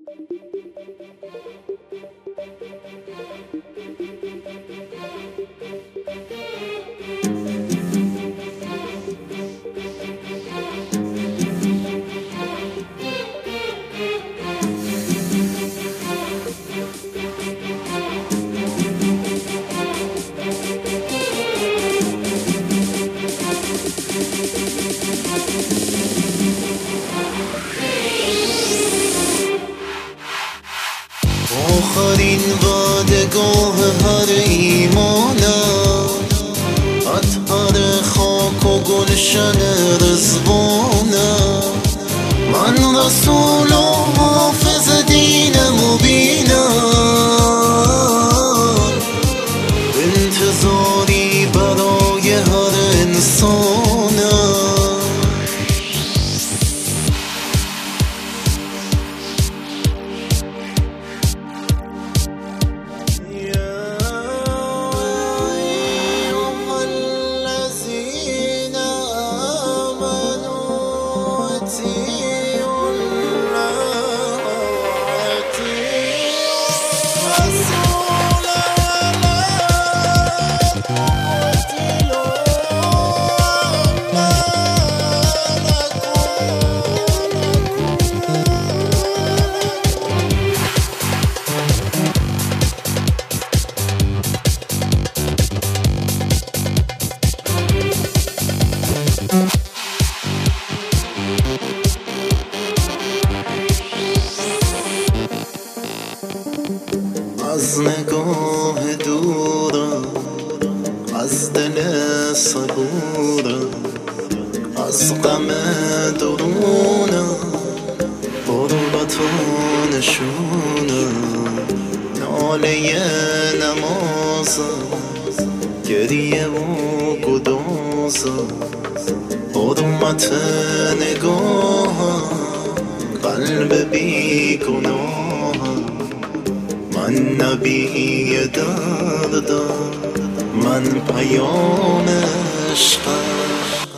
آخرین وعدگاه هر ایمانم، اطهر خاک و گلشن رضوانم. من رسول و حافظ دین مبینم، انتظاری برای هر انسانم. از نگاه دورم، از دل صبورم، از غم درونم، قربت و نشونم. ناله نمازم، گریه و گدازم، حرمت نگاهم، قلب بی گناهم. من نبی دردم، من پیام عشقم.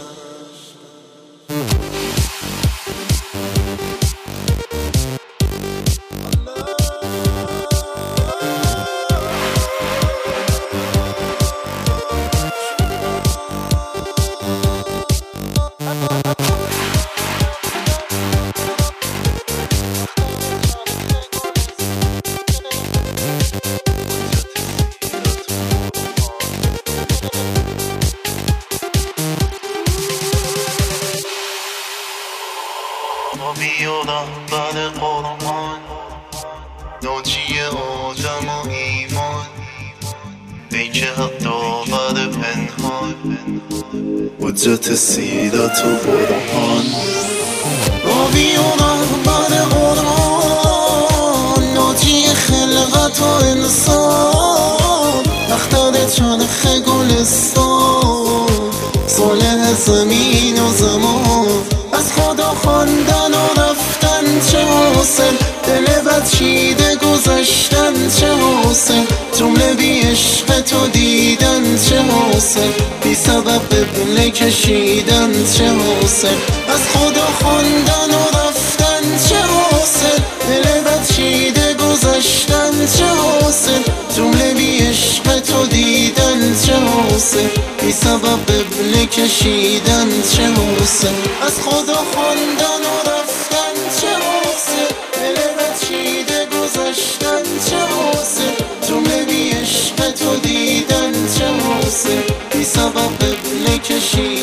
نبی و رهبر قرآن، ناجی آدم و ایمان، پیک حق داور پنهان، حجت سیرت و قرآن. نبی و رهبر قرآن، ناجی خلقت و انسان، اختر چرخ گلستان، صالح زمین و زمان. از خدا خواندن و رفتن چه حاصل، دل بد چیده گذشتن چه حاصل، جمله بی عشق تو دیدن چه حاصل، بی سبب قبله کشیدن چه حاصل. از خدا خواندن و رفتن چه حاصل، دل بد چیده گذشتن چه حاصل، جمله بی عشق تو دیدن چه حاصل، بی سبب قبله کشیدن چه حاصل. از خدا خواندن و رفتن چه حاصل، دل بد چیده گذشتن چه حاصل، جمله بی عشق تو دیدن چه حاصل، بی سبب قبله کشیدن